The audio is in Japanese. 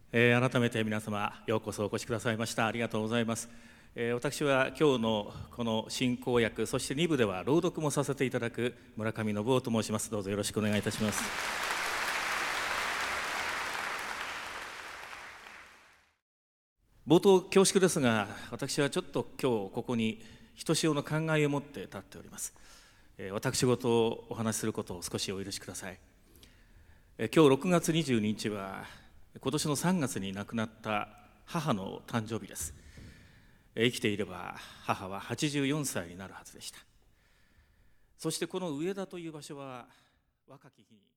改めて皆様ようこそお越しくださいました。ありがとうございます。私は今日のこの進行役、そして2部では朗読もさせていただく村上信夫と申します。どうぞよろしくお願いいたします。冒頭恐縮ですが、私はちょっと今日ここにひとしおの考えを持って立っております。私事をお話しすることを少しお許しください。今日6月22日は今年の3月に亡くなった母の誕生日です。生きていれば母は84歳になるはずでした。そしてこの上田という場所は若き日に